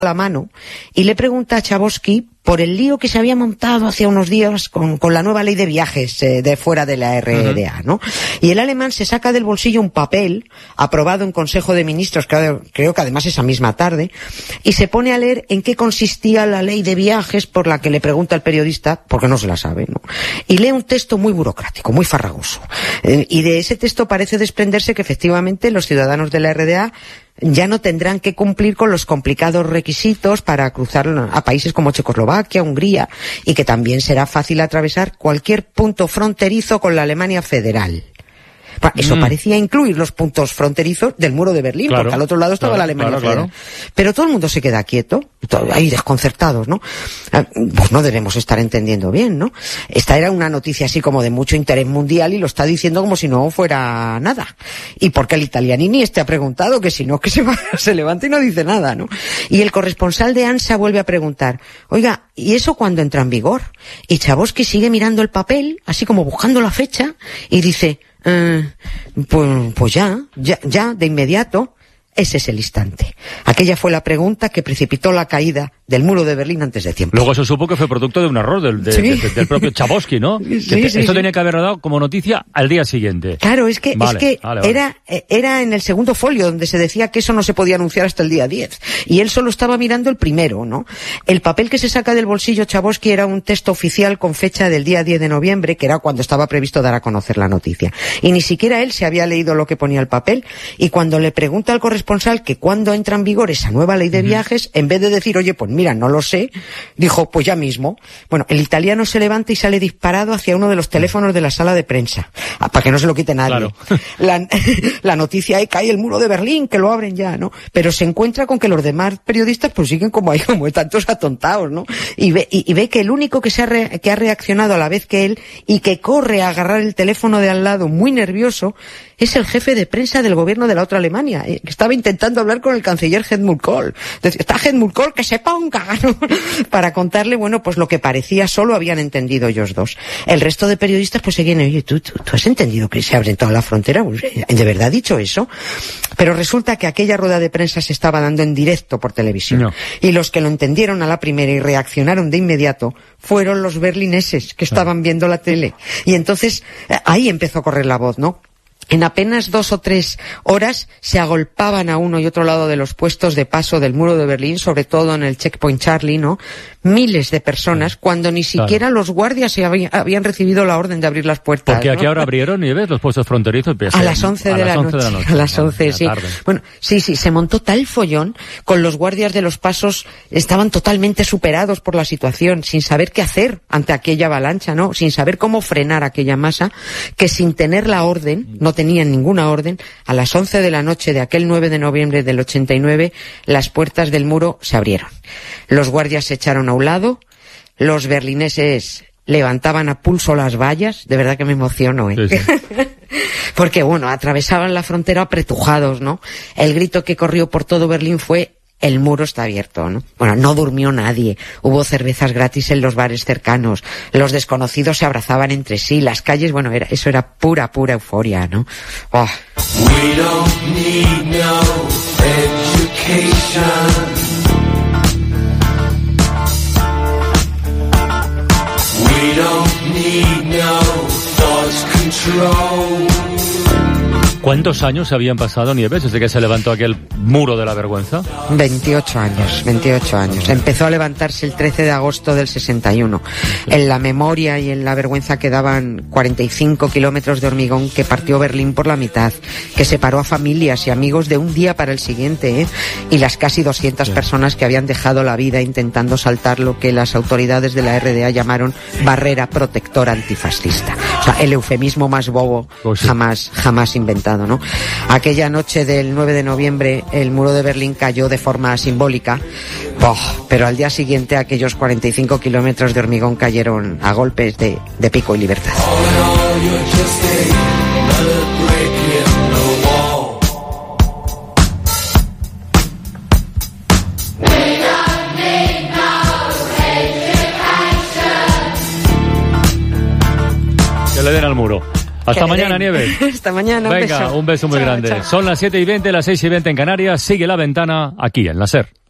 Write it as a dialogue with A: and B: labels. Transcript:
A: la mano y le pregunta a Chabosky por el lío que se había montado hace unos días con la nueva ley de viajes de fuera de la RDA, ¿no? Y el alemán se saca del bolsillo un papel aprobado en Consejo de Ministros, creo que además esa misma tarde, y se pone a leer en qué consistía la ley de viajes por la que le pregunta el periodista, porque no se la sabe, ¿no? Y lee un texto muy burocrático, muy farragoso. Y de ese texto parece desprenderse que efectivamente los ciudadanos de la RDA ya no tendrán que cumplir con los complicados requisitos para cruzar a países como Checoslovaquia, Hungría, y que también será fácil atravesar cualquier punto fronterizo con la Alemania federal. Eso parecía incluir los puntos fronterizos del muro de Berlín, porque al otro lado estaba la Alemania federal. Pero todo el mundo se queda quieto, ahí desconcertados, ¿no? Pues no debemos estar entendiendo bien, ¿no? Esta era una noticia así como de mucho interés mundial y lo está diciendo como si no fuera nada. Y porque el Italianini ha preguntado, que si no, que se levanta y no dice nada, ¿no? Y el corresponsal de ANSA vuelve a preguntar, oiga, ¿y eso cuándo entra en vigor? Y Chabosky sigue mirando el papel, así como buscando la fecha, y dice, pues ya, de inmediato. Ese es el instante. Aquella fue la pregunta que precipitó la caída del muro de Berlín antes de tiempo.
B: Luego se supo que fue producto de un error del propio Chabosky, ¿no? Esto tenía que haber dado como noticia al día siguiente.
A: Claro, es que era en el segundo folio donde se decía que eso no se podía anunciar hasta el día 10. Y él solo estaba mirando el primero, ¿no? El papel que se saca del bolsillo Chabosky era un texto oficial con fecha del día 10 de noviembre, que era cuando estaba previsto dar a conocer la noticia. Y ni siquiera él se había leído lo que ponía el papel, y cuando le pregunta al corresponsal que cuándo entra en vigor esa nueva ley de viajes, en vez de decir, oye, pues mira, no lo sé, dijo, pues ya mismo. Bueno, el italiano se levanta y sale disparado hacia uno de los teléfonos de la sala de prensa, para que no se lo quite nadie. Claro. La noticia cae el muro de Berlín, que lo abren ya, ¿no? Pero se encuentra con que los demás periodistas pues siguen como tantos atontados, ¿no? Y ve que el único que ha reaccionado a la vez que él y que corre a agarrar el teléfono de al lado muy nervioso es el jefe de prensa del gobierno de la otra Alemania, que estaba intentando hablar con el canciller Helmut Kohl. Está Helmut Kohl, que se ponga, ¿no? Para contarle, bueno, pues lo que parecía solo habían entendido ellos dos. El resto de periodistas pues seguían, oye, ¿tú has entendido que se abre toda la frontera? ¿De verdad ha dicho eso? Pero resulta que aquella rueda de prensa se estaba dando en directo por televisión. No. Y los que lo entendieron a la primera y reaccionaron de inmediato fueron los berlineses que estaban viendo la tele. Y entonces ahí empezó a correr la voz, ¿no? En apenas 2 o 3 horas se agolpaban a uno y otro lado de los puestos de paso del muro de Berlín, sobre todo en el Checkpoint Charlie, ¿no? Miles de personas, cuando ni siquiera los guardias habían recibido la orden de abrir las puertas.
B: Porque aquí ahora abrieron, Nieves, los puestos fronterizos.
A: A las 11 de la noche. A las 11, sí. Bueno, sí, se montó tal follón, con los guardias de los pasos estaban totalmente superados por la situación, sin saber qué hacer ante aquella avalancha, ¿no? Sin saber cómo frenar aquella masa, que sin tener la orden, no tenían ninguna orden, a las 11 de la noche de aquel 9 de noviembre del 89, las puertas del muro se abrieron. Los guardias se echaron a un lado, los berlineses levantaban a pulso las vallas, de verdad que me emociono, ¿eh? Sí. Porque, bueno, atravesaban la frontera apretujados, ¿no? El grito que corrió por todo Berlín fue: el muro está abierto, ¿no? Bueno, no durmió nadie. Hubo cervezas gratis en los bares cercanos. Los desconocidos se abrazaban entre sí. Las calles, bueno, eso era pura euforia, ¿no? Oh. We don't need no education. We don't need no thought control.
B: ¿Cuántos años habían pasado, Nieves, desde que se levantó aquel muro de la vergüenza?
A: 28 años. Empezó a levantarse el 13 de agosto del 61. En la memoria y en la vergüenza quedaban 45 kilómetros de hormigón que partió Berlín por la mitad, que separó a familias y amigos de un día para el siguiente, y las casi 200 personas que habían dejado la vida intentando saltar lo que las autoridades de la RDA llamaron barrera protectora antifascista. O sea, el eufemismo más bobo jamás inventado, ¿no? Aquella noche del 9 de noviembre el muro de Berlín cayó de forma simbólica, pero al día siguiente aquellos 45 kilómetros de hormigón cayeron a golpes de pico y libertad.
B: Que le den al muro. Hasta mañana, Nieves.
A: Hasta mañana,
B: Venga, un beso muy grande.
A: Chao.
B: Son las 7:20, las 6:20 en Canarias. Sigue La Ventana aquí en la SER.